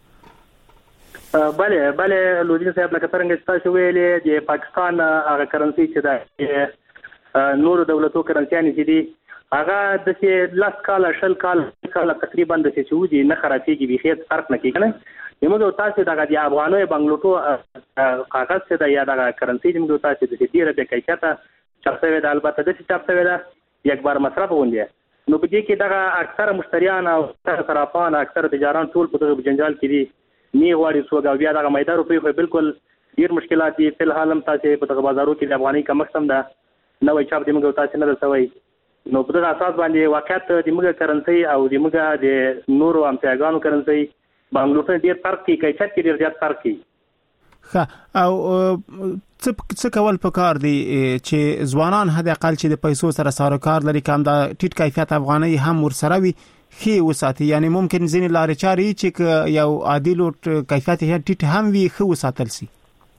S17: بله لودین صاحب لکه څنګه تاسو ویلې د پاکستان هغه کرنسي چې ده نور دولتو کرنسيانې چې دي هغه د لاس کال شل کال تقریبا د سعودي نه خرابېږي به هیڅ فرق نه کوي موږ تاسو دغه د افغاني بنگلوټو کاغذ څه د یا دغه کرنسي موږ تاسو د ډیره د کیفیت چاپوي د البته د چاپوي دا یک بار مصرف وندي نو په دې کې دغه اکثر مشتریان او اکثر صرافان اکثر تجاران ټول په دغه جنجال کې دي نی غواړي سوګا بیا دغه مایده روپی خو بالکل ډیر مشکلات دي په حال هم تاسو په دغه بازارو کې د افغاني کم مقصد ده نوې چاپ دې موږ تاسو نه رسوي نو په دغه اساس باندې واقعیت د موږ کرنسي او د موږ د نورو امتیاګانو کرنسي بانک نوټونه ډیر فرق کوي، کیفیت کې ډیر زیات فرق کوي.
S3: او څه کول پکار دي چې ځوانان حد اقل چې د پیسو سره سروکار لري کوم د ټیټ کیفیت افغاني هم ورسره وي خي وساتي، یعنی ممکن ځینې لارې چاري چې یو عادل او کیفیت ټیټ هم وي خو وساتل سي.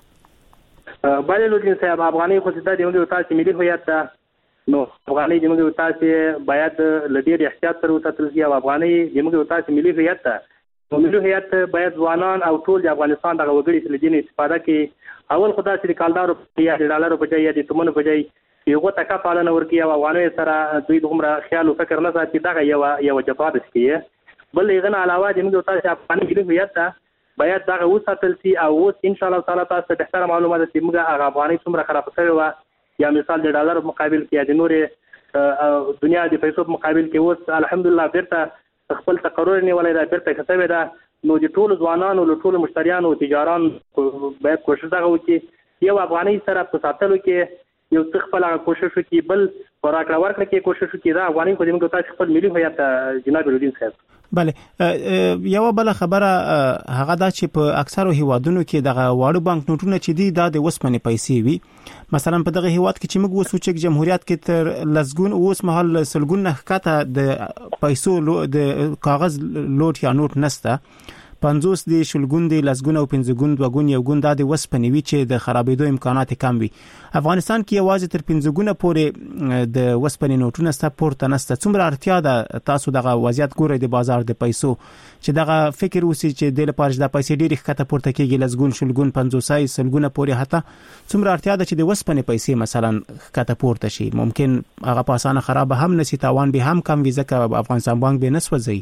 S17: بله لودین صاحب افغاني خو د موږ تاسو ملي هویت ده، نو افغاني د موږ تاسو باید لډیر احتیاط سره وساتل شي او افغاني د موږ تاسو ملي هویت ده. نو ملي هویت باید ځوانان او ټول د افغانستان دغه وګړي چې لدین استفاده کوي. اول خدای چې کالدارو یا د ډالرو په ځای یا د تومنو په ځای یو تکا پالنه ورکي او افغاني سره دوی دومره خیال او فکر نه ساتي دغه یو جفاد شي. بل یغه علاوه د موږ تاسو افغاني ملي هویت ده باید دغه وساتل شي او ان شاء الله تعالی تاسو ته ډېر معلومات چې موږ هغه افغاني څومره خراب شوی و یا مثال د ډالر مقابل کې یا د نورې دنیا د پیسو مقابل کې اوس الحمدلله بیرته خپل تقرر نیولای دا بیرته کتابه ده. نو د ټول ځوانانو له ټول مشتریانو او تجاران باید کوشش دا وکړي یو افغاني سره په ساتلو کې یو څه خپل کوشش وکړي، بل راکړه ورکړه کې کوشش وکړي. دا افغاني خو موږ تاسو خپل ملي هویت جناب الدین صاحب.
S3: بله یو بل خبره هغه دا چې په اکثرو هیوادونو کې دغه واړو بانک نوټونه چې دي دا د وسپنې پیسې وي. مثلا په دغه هیواد کې چې موږ وسو چې جمهوریت کې تر لسګون اوس مهال سلګون نه ښکته د پیسو د کاغذ لوټ یا نوټ نسته، 50 دی شلګون دی لسګون او 50 ګون دوګون یو ګون د وسپنې وی چې د خرابېدو امکانات کم وي. افغانستان کې یوازې تر 50 ګونه پورې د وسپنې نوټونه ست پورته نسته. څومره اړتیا ده تاسو دغه وضعیت ګورئ د بازار د پیسو چې دغه فکر وسی چې د لپاره د پیسې ډېر ښکته پورته کېږي لسګون شلګون 50 سلګونه پورې حتی څومره اړتیا ده چې د وسپنې پیسې مثلا ښکته پورته شي. ممکن هغه په اسانه خراب هم نشي، تاوان به هم کم وي ځکه افغانستان بانک به نسوځي.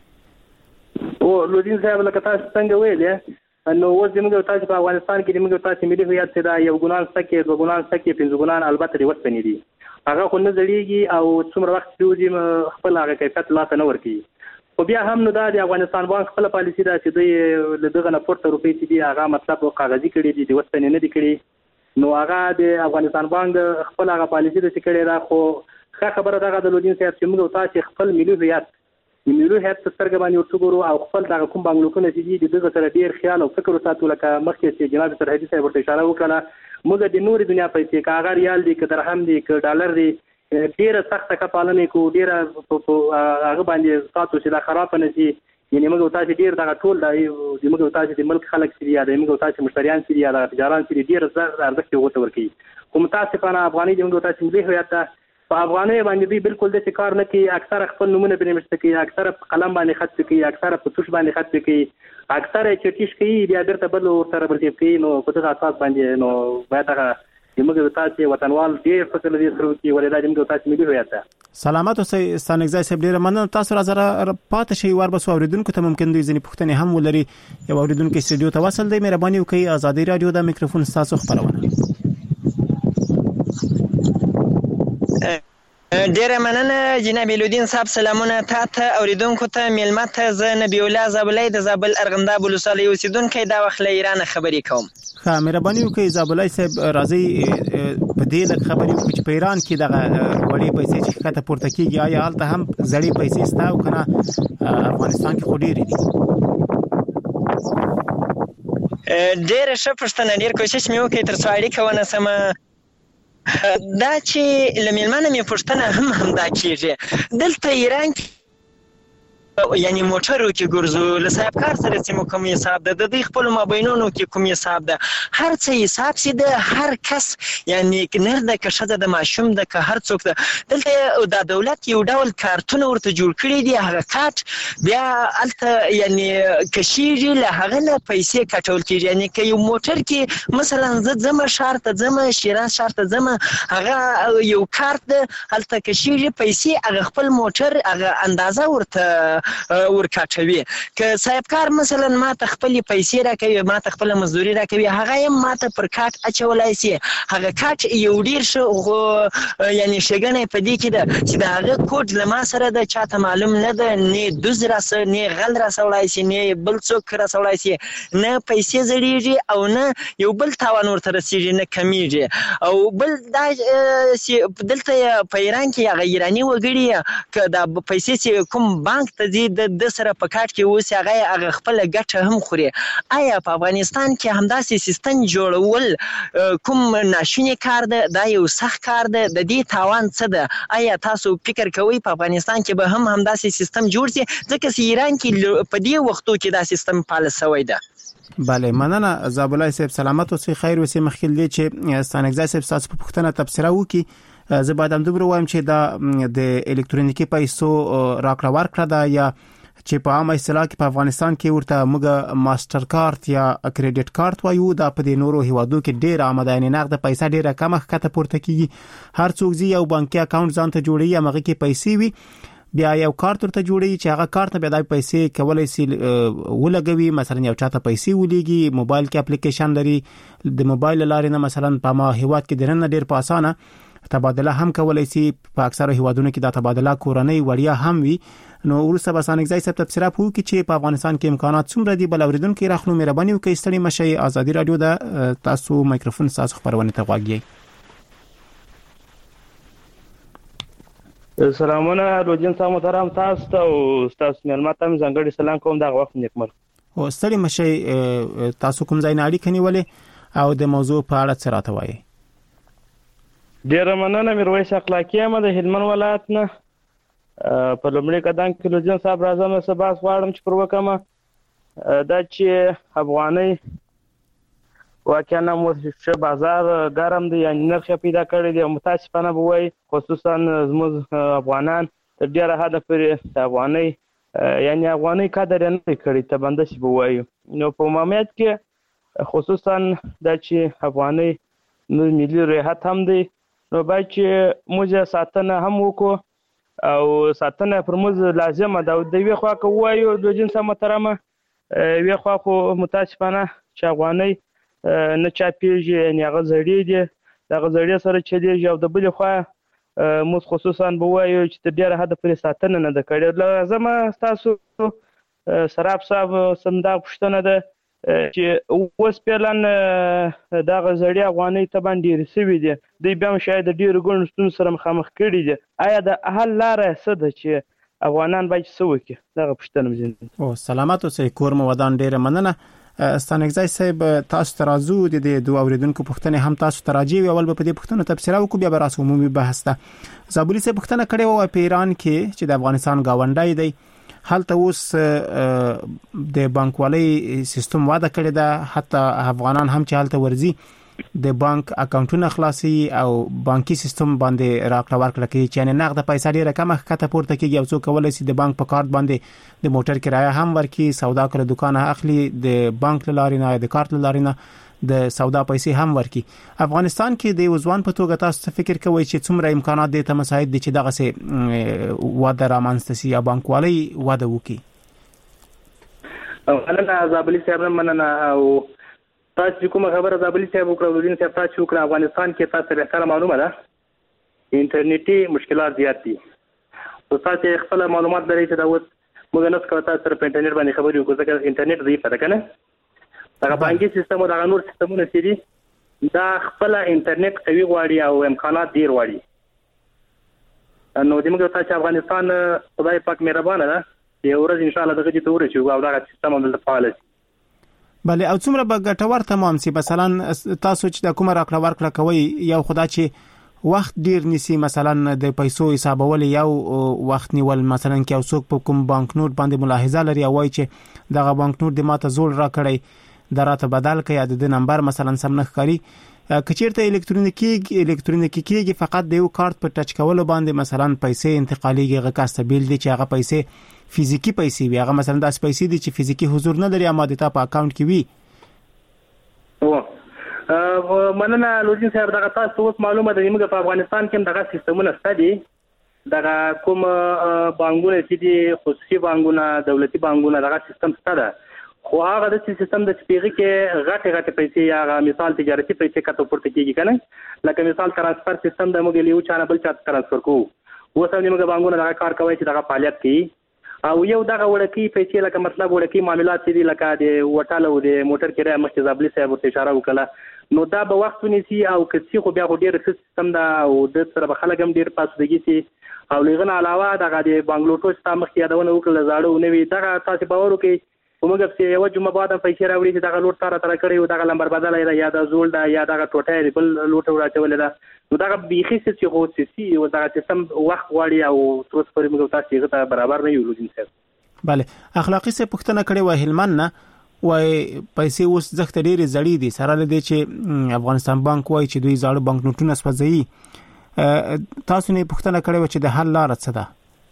S17: او لودین صاحب لکه تاسو څنګه ویلې نو اوس موږ تاسو په افغانستان کې موږ تاسو ملي هویت څخه یو ګونان سکه دوه ګونان سکه 5 ګونان البته د وسپنې دي هغه خو نه زړیږي او څومره وخت چې خپل هغه کیفیت لا نه ورکي. خو بیا هم نو د افغانستان بانک خپل پالیسی دا چې دوی له دغه نه پورته روپۍ چې دي هغه مطلب کاغذي کړي دي د وسپنې نه دي کړي. نو هغه د افغانستان بانک خپل هغه پالیسی د کړي را خو خبره دغه د لودین صاحب چې موږ تاسو خپل ملي هویت ملي هویت سترګ باندې ورڅګورو او خپل دغه کوم بانک نوټونه چې دي دغه سره ډیر خیال او فکر وساتو لکه مخکې چې جناب سرحدي صاحب ورته اشاره وکړه موږ د نوري دنیا پیسې کاغه ریال دي که درهم دي که ډالر دي ډیر سخت کپالنه کو ډیر هغه باندې تاسو چې دا خراب نه شي. یعنی موږ تاسو ډیر دغه ټول د موږ تاسو د ملک خلک سړي یا د موږ تاسو مشتریان سړي یا د تجاران سړي ډیر ارزښت ورته ورکي. کوم تاسو په افغاني د موږ تاسو ملي هویت په افغاني باندې به بالکل د کار نه کوي، اکثر خپل نمونه بنمشت کوي، اکثر قلم باندې خط کوي، اکثر په توش باندې خط کوي، اکثر چټیش کوي بیا درته بل ورته برتي کوي. نو په دغه اساس باندې نو باید هغه موږ تاسو وطنوال ډیر فکر لري سره کوي ولې دا موږ تاسو ملي هویت ده.
S3: سلامات اوسئ ستانګزای صاحب ډیر مننه تاسو راځره پاتې شي ور بسو اوریدونکو ته ممکن دوی ځنی پوښتنه هم ولري. یو اوریدونکو استودیو ته وصل دی مهرباني وکړئ ازادي رادیو دا میکروفون تاسو خبرونه.
S18: ډیره مننه جناب الدین صاحب. سلامونه تاسو اوریدونکو ته میلمه ته زه نبی الله زابلای د زابل ارغنداب ولسوالۍ اوسیدونکو دا وخت له ایران خبرې کوم.
S3: ښه مهرباني وکړئ زابلای صاحب راځي په دې لک خبرې وکړي چې په ایران کې دغه وړې پیسې چې ښکته پورته کېږي آیا هلته هم زړې پیسې شته او کنه افغانستان کې خو ډېرې دي؟
S18: ډېره ښه پوښتنه، ډېر کوشش مې وکړ تر څو اړیکه ونیسم. دا چې له میلمانه مې پوښتنه هم دا کېږي دلته ایران کې یعنی موټرو کې ګرځو له صاحب کار سره چې کوم حساب ده د دې خپل مابینونو کې کوم حساب ده هر څه حساب سي ده هر کس یعنی نر ده که شته د ماشوم ده که هر څوک ده دلته د دولت یو ډول کارتونه ورته جوړ کړی دي هغه کارت بیا الته یعنی کشیږي له هغه نه پیسې کټول کیږي. یعنی که یو موټر کې مثلا زه ځم ښار ته ځم شیراز ښار ته ځم هغه یو کارت ده الته کشیږي پیسې هغه خپل موټر هغه اندازه ورته ورکاټوي که صاحب کار مثلا ما ته خپل پیسې راکوي ما ته خپل مزدوري راکوي هغه یې ما ته پر کارت اچولای شي هغه کارت یو ډیر شو یعنی شګنې په دې کې ده چې دا هغه کوډ لما سره د چاته معلوم نه ده نه دوز راسه نه غل راسولای شي نه بل څوک راسولای شي نه پیسې زړیږي او نه یو بل تاوان ورته رسیږي نه کمیږي او بل دا چې دلته په ایران کې هغه ایرانی وګړي که دا پیسې چې کوم بانک ته ځي د سره په کارت کې اوس هغه خپل ګټه هم خوري آیا په افغانستان کې همداسې سیستم جوړول کوم ناشونی کار ده دا یو سخت کار ده د دې تاوان څه ده آیا تاسو فکر کوئ په افغانستان کې به هم همداسې سیستم جوړ شي ځکه چې ایران کې په دې وختو کې دا سیستم فعال شوی ده
S3: بله مننه زابلای صاحب سلامت اوسئ خیر اوسئ مخکې دی چې ستانګزای صاحب تاسو په پوښتنه تبصره وکړي زه باید هم دومره وایم چې دا د الکترونیکي پیسو راکړه ورکړه ده یا چې په عامه اصطلاح کې په افغانستان کې ورته موږ ماستر کارت یا کریډټ کارت وایو دا په دې نورو هیوادو کې ډیر عامه ده یعنی نقد پیسې ډیره کم ښکته پورته کیږي هر څوک یو بانکي اکاونټ ځان ته جوړي هغه کې پیسې وي بیا یو کارت ورته جوړي چې هغه کارت به د پیسې کولای شي ولګوي مثلا یو چاته پیسې ولېږي موبایل کې اپلیکیشن لري د موبایل لارې نه مثلا په ما هیواد کې درنه ډیر په اسانه تبادله هم کولای شي په اکثره هیوادونو کې دا تبادله کورنۍ وړیا هم وي نو ورسره بسانګزای صاحب تفسیر په کې چې په افغانستان کې امکانات څومره دي بل اوریدونکو راخلو مهرباني وکړئ ستړي مشي ازادي رادیو د تاسو مایکروفون تاسو خبرونه ته غواړئ
S17: سلامونه روجن صاحب محترم تاسو ته او تاسو مېلمه ته ځانګړي سلام کوم دا وخت نیکمر
S3: او ستړي مشي تاسو کوم ځای نه اړیکه نیولې او د موضوع په اړه څه راته وایي
S17: ډیر مننه میرویس اخلاقی احمد د هلمند ولایت نه په لومړي قدم کې روجن صاحب راځم سبا غواړم چې پر وکم دا چې افغاني واقعا مو بازار ګرم دی یعنی نرخ پیدا کړی دی متاسفانه به وای خصوصا زموږ افغانان تر ډیره حد پورې د افغاني یعنی افغاني قدر نه کړی ته بنده شي به وای نو په عمومیت کې خصوصا د چې افغاني نو ملي ریاحت هم دی نو باید چې موږ ساتنه هم وکړو او ساتنه پر موږ لازمه ده د وی خوا کوایو د جنس محترمه وی خوا خو متاسفانه چې افغاني نه چاپیږي یعنی هغه زړی دي د غزړی سره چې دی او د بل خوا موږ خصوصا به وایو چې د ډیره حد پورې ساتنه نه ده کړې لازمه تاسو سراب صاحب سمدا پښتنه ده چې اوس پلان د غزړی افغاني ته باندې رسوي دي د بیا شاید ډیر ګڼستون سره مخامخ کړي دي آیا د حل لار څه ده چې افغانان باید څه وکړي دا پښتنه مزین
S3: او سلامات اوسئ کور مو ودان ډیره مننه ستانګزای صاحب تاسو ترازو د دوه اوریدونکو پوښتنه هم تاسو تراجی اول په دې پوښتنه تفسیر وکړو بیا به راس عمومي بحث ته زابلی صاحب پوښتنه کړې و په ایران کې چې د افغانستان گاونډای دی هلته اوس د بانکوالۍ سیستم واده کړی ده حتی افغانان هم چې هلته ورزي د بانک اکاونټونه خلاصي او بانکي سیستم باندې راکړه ورکړه کوي چې نه نقد پیسې ډیره کم ښکته پورته کیږي او څوک کولای شي د بانک په کارت باندې د موټر کرایه هم ورکړي سودا کړه دکان اخلي د بانک لاري نه د کارت لاري نه د سودا پیسې هم ورکړي افغانستان کې د وزوان په توګه تاسو فکر کوئ چې څومره امکانات دي ته مساعد دي چې دغه سه واده رامنځته شي یا بانکوالۍ واده وکړي
S17: مننه زابلی صاحب مننه او تاسو کومه خبره زابلی صاحب وکړو دین صاحب تاسو وکړه افغانستان کې تاسو به سره معلومه ده انټرنیټي مشکلات زیات دي او تاسو خپل معلومات لرئ چې دا اوس موږ نه کوو تاسو په انټرنیټ باندې خبرې وکړو ځکه انټرنیټ ضعیف ده کنه دا بانکي سیستم او دا نور سیستمونه چې دي دا خپل انټرنیټ قوي غواړي او امکانات ډیر غواړي نو د موږ تاسو افغانستان خدای پاک مهربانه ده یو ورځ ان شاء الله دغه دې تور شي او دا سیستم هم فعال شي
S3: بله او څومره به ګټور تمام سي مثلا تاسو چې د کومه راکړه ورکړه کوي یو خدای چې وخت ډیر نسی مثلا د پیسو حسابول یو وخت نیول مثلا کې او څوک په کوم بانک نوٹ باندې ملاحظه لري او وایي چې دغه بانک نوٹ د ماته زول را کړی دراته بدل کړي د نمبر مثلا سم نه ښکاري کچیرته الکترونیکی کېږي فقط د یو کارت په ټچ کولو باندې مثلا پیسې انتقالیږي غو کاستبیل دي چې هغه پیسې فزیکی پیسې وي هغه مثلا داس پیسې دي چې فزیکی حضور نه لري اما د تا په اکاونټ کې وي
S17: مننه لوجین صاحب دغه تاسو اوس معلومه ده موږ په افغانستان کې دغه سیستمونه ستدي دغه کوم بانکونه چې دي خصوصي بانکونه دولتي بانکونه دغه سیستم ستاره خو هغه د سیستم د چپیږي کې غټه پیسې یا مثال تجارتي پیسې کته پورته کیږي کنه لکه مثال ترانسفر سیستم د موږ لیو چانه بل چا ترانسفر کوو وسه موږ بانکونه دغه کار کوي چې دغه فعالیت کوي او یو دغه وړکی پیسې لکه مطلب وړکی معاملات دي لکه د وټالو د موټر کرایه مخکې زابلی صاحب ورته اشاره وکړه نو دا به وخت ونیسي او کسي خو بیا خو ډیر سیستم دا او د سره به خلک هم ډیر پاسودګي سي او لغونه علاوه دغه د بنگلوټو سیستم مخکې یادونه وکړه زاړه نوې دغه تاسو باور وکړئ ومګب چې یو جمعه بعد پیسې راوړي چې دغه لوټ تر کړی او دغه لمبر بدل یا د زول دا یا دغه ټوټه بل لوټ راچول دا نو دغه بيخي چې خو سي او دغه سیستم وخت غواړي او تر څو پرې موږ تاسو ته برابر نه یو لوجین صاحب
S3: بله اخلاقی څه پښتنه کړي و هلمن نه وای پیسې اوس ځخت ډېری زړې دي سره لدی چې افغانستان بانک وای چې دوی زاړه بانک نوټونه سپځي تاسو نه پښتنه کړي و چې د حل لار څه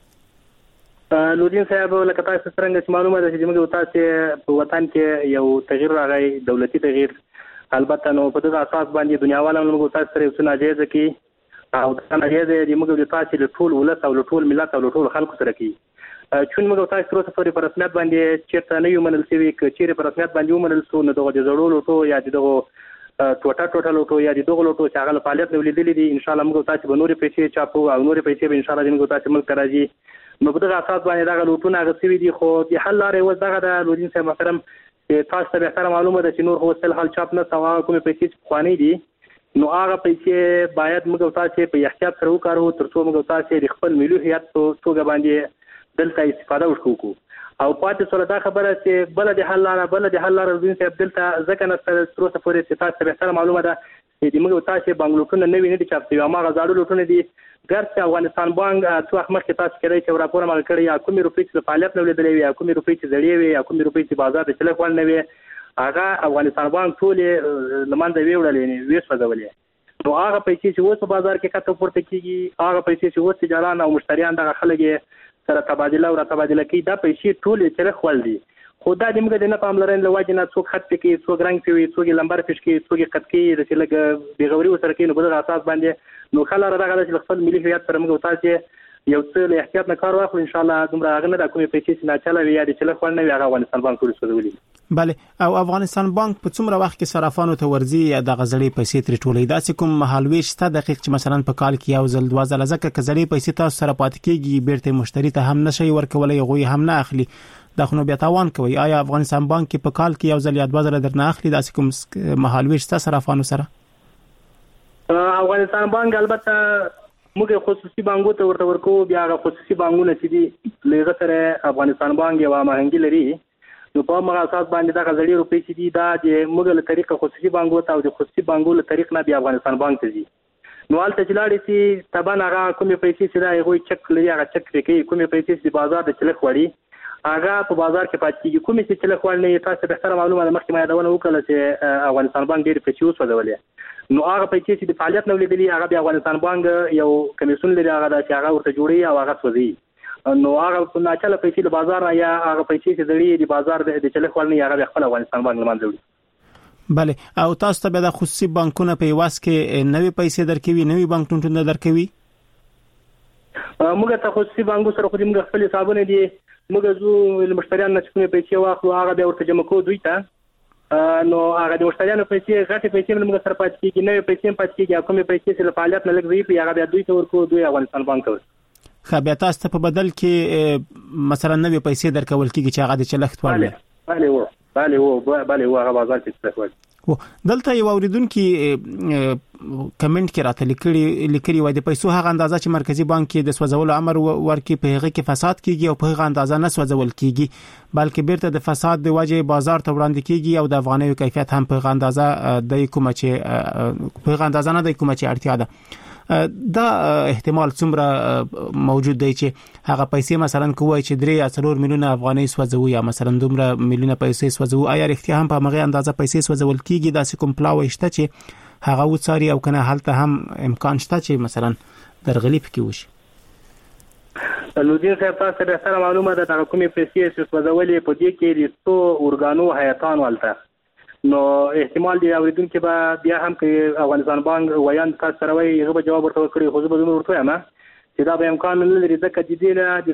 S3: ده
S17: لوجین صاحب لکه تاسو څنګه معلومه ده چې موږ تاسو په وطن کې یو تغییر راغی دولتي تغییر البته نو په دغه اساس باندې دنیاواله موږ تاسو سره څه ناجیزه کی او دا ناجیزه د موږ تاسو له ټول ولس او ټول ملت او ټول خلکو سره کی چون موږ تاسو تر اوسه په رسمیت باندې چیرته نه یو منل شوی ک چیرې په رسمیت باندې ومنل سو نو دغه زړو لوټو یا دغه ټوټه لوټو یا دغه لوټو چې هغه فعالیت نه ولیدلې دي ان شاء الله موږ تاسو به نورې پیسې چاپو او نورې پیسې به ان شاء الله موږ تاسو ملک راځي نو په دغه اساس باندې دغه لوټونه غوښتي دي خو د حل لارې و دغه د لوجین صاحب محترم تاسو ته به معلومه ده چې نور هو سل حل چاپ نه سوا کومې پیسې خواني دي نو هغه پیسې باید موږ تاسو په احتیاط سره وکړو ترڅو موږ تاسو د خپل ملي هیئت په توګه باندې دلته استفاده وکړو او پاتې سره دا خبره چې بل د حل لاره لوجین صاحب دلته ځکه نه تر اوسه پورې تاسو به معلومه ده چې موږ تاسو بنگلوټونه نه ویني چې چاپ ما غزاړو لوټونه دي ګرځي افغانستان بانک څو وخت مخکې تاسو کړی چې راپور عمل کړی یا کومې روپۍ چې فعالیت نه ولیدلې یا کومې روپۍ چې زړې وي یا کومې روپۍ چې بازار د چلک ول نه وي هغه افغانستان بانک ټول لمنځه ویوړلې ویس وځولې نو هغه پیسې چې اوس په بازار کې کته پورته کیږي هغه پیسې چې اوس تجاران او مشتریان دغه خلک سره تبادله او تبادله کوي دا پیسې ټول چلک ول دي خو دا د موږ د نه پاملرنې له وجې نه څوک خط کوي څوک رنګ کوي څوک لمبر پېښ کوي څوک قط کوي د چې لږ بېغوري ورسره کوي نو په دغه اساس باندې نو خلک دغه د خپل ملي هویت سره موږ تاسو یو څه له احتیاط نه کار واخلو ان شاء الله دومره هغه نه د کومې پیسې چې ناچله وي یا د چلک ول نه وي هغه افغانستان بانک ټول سوځولي
S3: بله او افغانستان بانک په څومره وخت کې صرافانو ته ورځي یا د غزړې پیسې تر ټولې داسې کوم مهالويش ته دقیق چې مثلا په کال کې یو ځل 2 ځله ځکه کزړې پیسې تاسو سره پات کېږي بیرته مشتری ته هم نشي ورکولای غوي هم نه اخلي دا خو نو بیا تاوان کوي آیا افغانستان بانک په کال کې یو ځل یا 2 ځله درنه اخلي داسې کوم مهالويش ته صرافانو سره
S17: افغانستان بانک البته موږ خصوصي بانکو ته ورکو بیا خصوصي بانکونه چې دي لږه سره افغانستان بانک یو مهنګي لري نو په هغه اساس باندې دا غزړي روپۍ چې دي دا د موږ له طریقه خصوصي بانکو ته او د خصوصي بانکو له طریق نه بیا افغانستان بانک ته دي نو حالت چې لاړې سي تبان هغه کومې پیسې چې دا یو چک لري هغه چک کوي کومې پیسې چې بازار د چلک وړي هغه په بازار کې پاتې کیږي کومې چې چلک وړ نه تاسو به معلومه ده مخکې ما یادونه وکړه چې افغانستان بانک ډېر پیسې وسوځولې نو هغه پیسې چې د فعالیت نه ولیدلې هغه بیا افغانستان بانک یو کمیسیون لري هغه چې هغه ورته جوړي او هغه سوځي نو هغه په ناچله پیسې د بازار یا هغه پیسې چې زړې د بازار د چلک وړ نه هغه خپل افغانستان بانک لمانځي
S3: بله او تاسو ته به د خصوصي بانکونو په واس کې نوې پیسې درکوي نوې بانک نوټونه درکوي
S17: موږ ته خصوصي بانکو سره خو موږ خپل حسابونه دي موږ زو مشتریان نه کومې پیسې واخلو هغه به ورته جمع کوو دوی ته نو هغه د مشتریانو پیسې غټي پیسې موږ سره پاتې کیږي نوې پیسې پاتې کیږي کومې پیسې چې فعالیت نه لګوي هغه بیا دوی ته ورکو دوی افغانستان بانک ته
S3: خو بیا تاسو ته په بدل کې مثلا نوې پیسې درکول کیږي چې هغه د چلخت وړي
S17: بله هغه بازار کې څه
S3: دلته یو اوریدونکو کمنټ کې راته لیکلي وای د پیسو هغه اندازه چې مرکزی بانک کې د سوځولو امر ورکي په هغه کې فساد کیږي او په هغه اندازه نه سوځول کیږي بلکې بیرته د فساد د وجې بازار ته وړاندې کیږي او د افغاني کیفیت هم په هغه اندازه د کوم چې په هغه اندازه نه د کوم چې اړتیا ده دا احتمال څومره موجود دی چې هغه پیسې مثلا کوی چې 3 یا 4 میلیونه افغاني سوځوي یا مثلا دومره میلیونه پیسې سوځوي آیا اړتیا هم په هغه اندازه پیسې سوځول کیږي داسې کوم پلاوي شته چې هغه وڅاري او کنه حالت هم امکان شته چې مثلا درغلي پکې وشي
S17: لوجین صاحب تاسو به سره معلومه ده دا کومې پیسې چې سوځولې په دې کې د څو اورګانو حیاتان والته نو احتمال دی اوریدونکو به بیا هم کې افغانستان بانک ویان تاسو سره وایي هغه جواب ورته کړی خو زه به ورته وایم چې دا به امکان نه لري ځکه د دې نه